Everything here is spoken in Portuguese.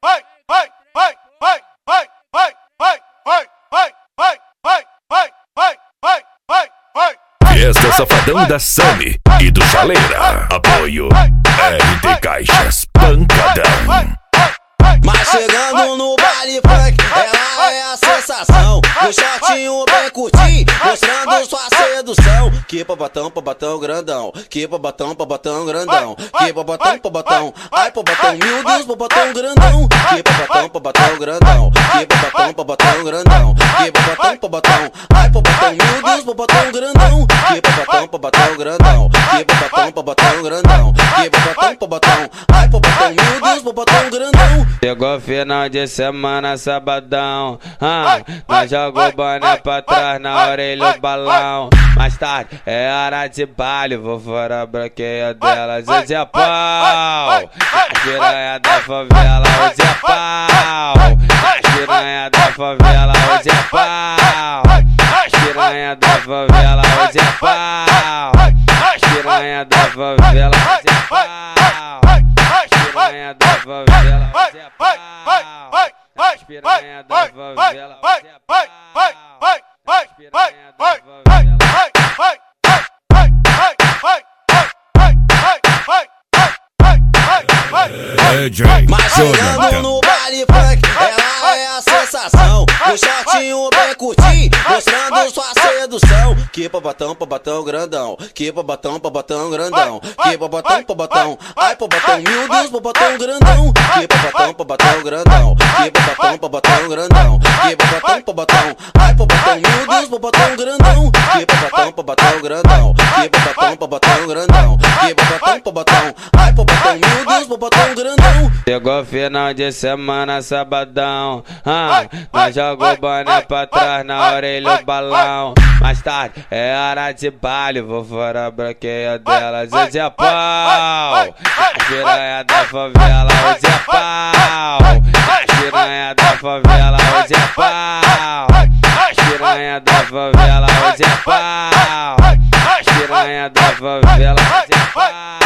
Fiesta Safadão da Sami e do Chaleira. Apoio RT Caixas Pancadão. Mas chegando no baile funk, ela é a sensação. No shortinho bem curtinho, mostrando sua sedução. Que babatão grandão, que babatão grandão, que babatão, ai babatão, meu Deus, babatão grandão. Que babatão grandão, que babatão grandão, que babatão, ai babatão, meu Deus, babatão grandão. Que babatão grandão, que babatão grandão, que babatão, ai babatão, meu Deus, babatão grandão. Chegou final de semana, sabadão, nós jogou boné pra trás, na orelha o balão. Mais tarde é hora de baile, vou fora a branqueia delas, hoje é pau. As piranha da favela, hoje é pau. As piranha da favela, hoje é pau. As piranha da favela, hoje é pau. As piranha da favela, hoje é pau. As piranha da favela, hoje é pau. As piranha da favela, hoje é pau. As piranha da favela. Mas chegando no baile funk, ela é a sensação. No shortinho bem curtinho, mostrando sua sedução. Que babatão grandão, que babatão grandão, que babatão, ai babatão, meu Deus, babatão grandão. Que babatão grandão, que babatão grandão, que babatão, ai babatão, meu Deus, babatão grandão. Que babatão grandão, que babatão grandão, que babatão, ai babatão, meu Deus, babatão grandão. Chegou final de semana, sabadão, nós jogou boné pra trás, na orelha o balão. Mais tarde é hora de baile, vou fora a branqueia delas, hoje é pau. As piranha da favela, hoje é pau. As piranha da favela, hoje é pau. As piranha da favela, hoje é pau. As piranha da favela, hoje é pau.